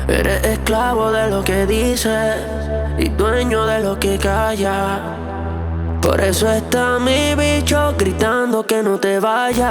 Eres esclavo de lo que dices y dueño de lo que callas. Por eso está mi bicho gritando que no te vayas.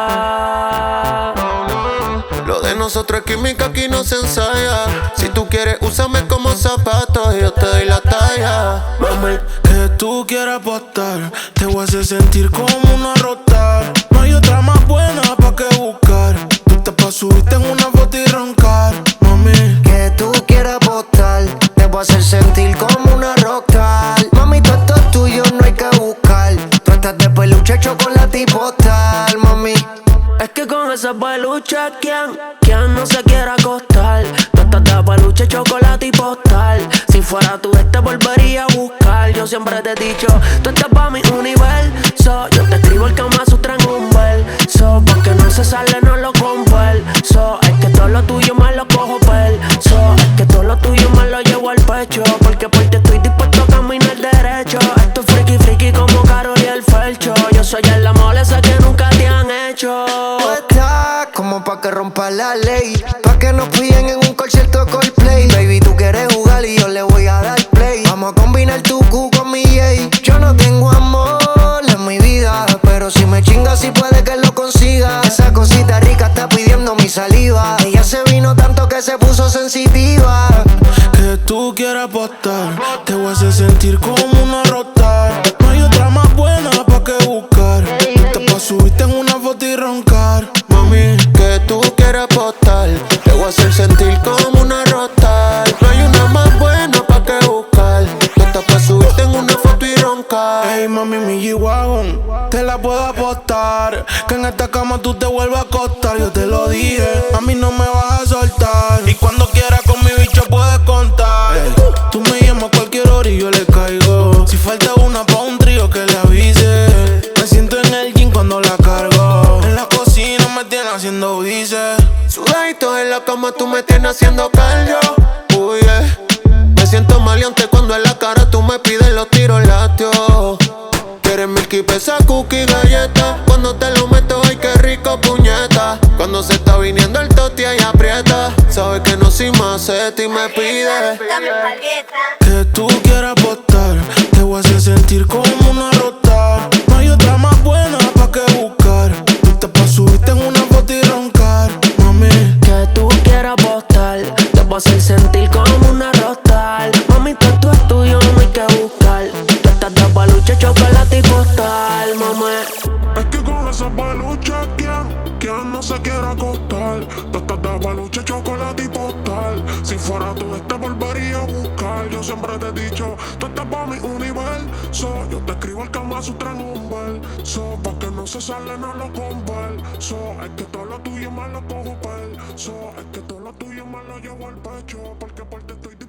Lo de nosotros es química, aquí no se ensaya. Si tú quieres, úsame como zapato y yo te doy la talla. Mami, que tú quieras apostar, te voy a hacer sentir como una rockstar. No hay otra más buena pa' que buscar. Tú estás pa' subirte en una foto y roncar. Mami, que tú quieras apostar, te voy a hacer sentir como una rockstar. Mami, todo esto es tuyo, no hay que buscar. Tú estás de peluche, chocolate y postal, mami. Es que con esa peluche, ¿quién no se quiere acostar? Tú estás de peluche, chocolate y postal. Si fuera tú, te volvería a buscar. Yo siempre te he dicho, tú estás pa' mi universo. Yo te escribo el Kama Sutra en un verso. Porque no se sale, no lo converso. Es que todo lo tuyo me lo cojo perso. Es que todo lo tuyo me lo llevo al pecho. Porque por ti estoy dispuesto a caminar derecho. Esto es friki friki como Karol y el Felcho. Yo soy el amor ese que nunca te han hecho. Tú estás como pa' que rompa la ley, pa' que nos pillen en un concierto Coldplay. Baby, tú quieres jugar y yo le voy a dar play. Vamos a combinar tu Q con mi J. Yo no tengo amor en mi vida, pero si me chingas sí puede que lo consiga. Esa cosita rica está pidiendo mi saliva. Ella se vino tanto que se puso sensitiva. que tú quieras apostar, te voy a hacer sentir como una rockstar. No hay otra más buena pa' que buscar. Tú estás pa' subirte en una foto y roncar. Mami, Que tú quieras apostar, te voy a hacer sentir como una rockstar. No hay una más buena pa' que buscar. Tú estás pa' subirte en una foto y roncar. hey mami, mi G-Wagon, te la puedo apostar. Que en esta cama tú te vuelvas a acostar. Yo te lo dije, a mí no me vas a soltar. Y cuando quieras con mi bicho puedes contar. Tú me llamas a cualquier hora y yo le caigo. Si falta una pa' un trío que le avise. Me siento en el gym cuando la cargo. En la cocina me tiene haciendo bice. Sudadito en la cama, tú me tienes haciendo cardio. Uy, yeah. Me siento maleante cuando en la cara tú me pides los tiros lácteos. Quieres milky, pesa, cookie, galleta. Cuando te lo meto, ay, qué rico, puñeta. Cuando se está viniendo el toti y aprieta. Sabes que no soy maceta y me pide Que tú quieras apostar, te voy a hacer sentir como una rockstar. No hay otra más buena pa' que buscar. Tú estás pa' subirte en una foto y roncar. Mami, Que tú quieras apostar, te voy a hacer sentir como una rockstar. Mami, todo esto es tuyo, no hay que buscar. Tú estás de peluche, chocolate y postal, mami. es que con esa peluche, ¿quién no se quiere acostar? Tú estás de peluche, chocolate y postal. Si fuera tú, te volvería a buscar. Yo siempre te he dicho, tú estás pa' mi universo. Yo te escribo el Kama Sutra en un verso. Porque no se sale, no lo converso. Es que todo lo tuyo me lo cojo perso. Es que todo lo tuyo me lo llevo al pecho. Porque por ti estoy